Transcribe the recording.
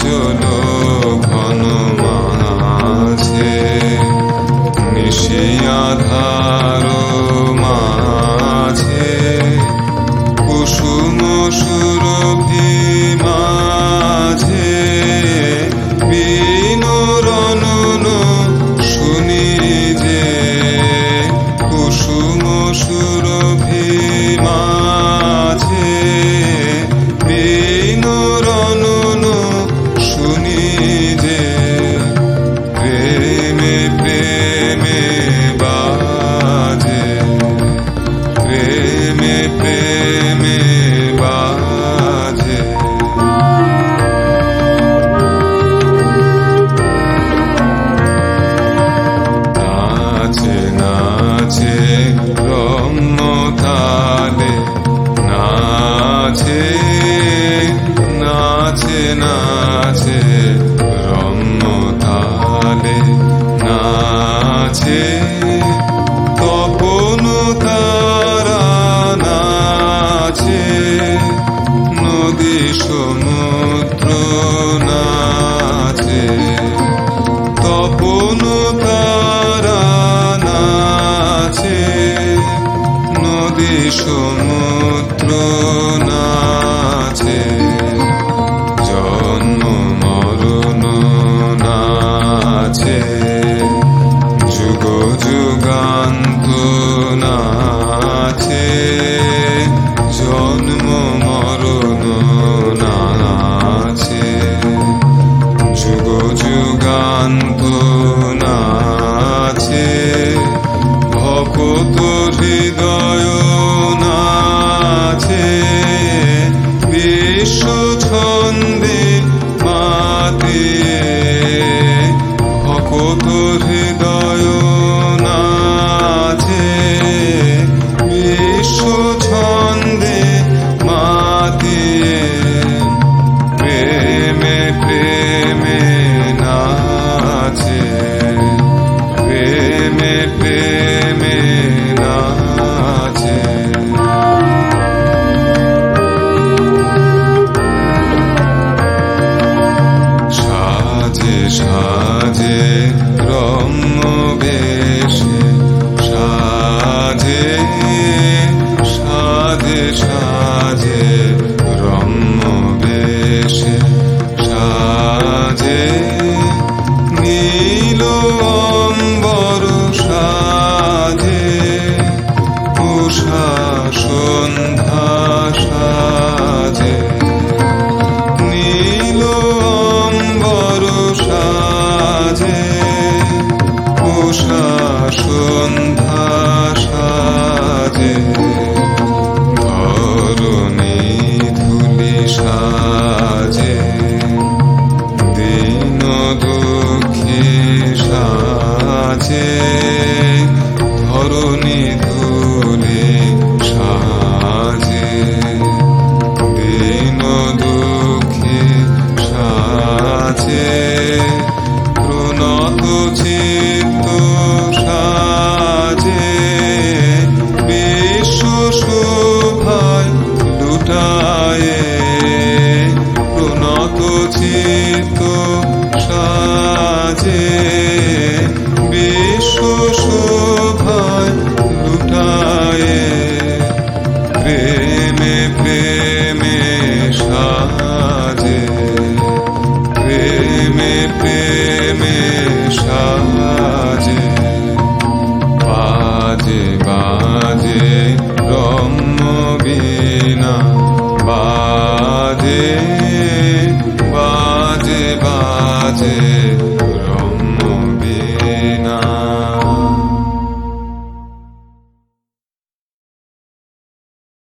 উজ্জ্বল ঘন মাঝে নিশি আধার মাঝে কুসুম সুরভি মাঝে বিনু রনন শুনি যে কুসুম সুরভি মাঝে বিনু রনন শুনি যে প্রেমে প্রেমে বাজে প্রেমে প্রেমে বাজে নাচে নাচে ব্রহ্ম তালে নাচে নাচে নাচে ব্রহ্ম তালে নাচে তপন তারা নাচে নদী সমুদ্র নাচে তপন তারা নাচে নদী সমুদ্র নাচে জন্ম মরণ নাচে যুগ যুগান্ত নাচে জন্ম মরণ নাচে যুগ যুগান্ত নাচে ভকত হৃদয় নাচে বিশ্ব ছন্দে মাতিয়ে ভকত হৃদয় নাচে বিশ্ব ছন্দে মাতিয়ে প্রেমে প্রেমে নাচে প্রেমে প্রেমে নাচে সাজে সাজে ব্রহ্ম বেশে সাজে সাজে সাজে ব্রহ্ম বেশে সাজে নীল অম্বর সাজে উষা সন্ধ্যা সাজে নীল অম্বর সাজে উষা সন্ধ্যা সাজে ধরণী ধুলি সাজে দীন দুঃখী সাজে ধরণী ধুলি সাজে দীন দুঃখী সাজে প্রণত চিত্ত সাজে বিশ্ব শোভায় লুটায়ে প্রণত চিত্ত সাজে বিশ্ব শোভায় লুটায়ে প্রেমে প্রেমে সাজে প্রেমে প্রেমে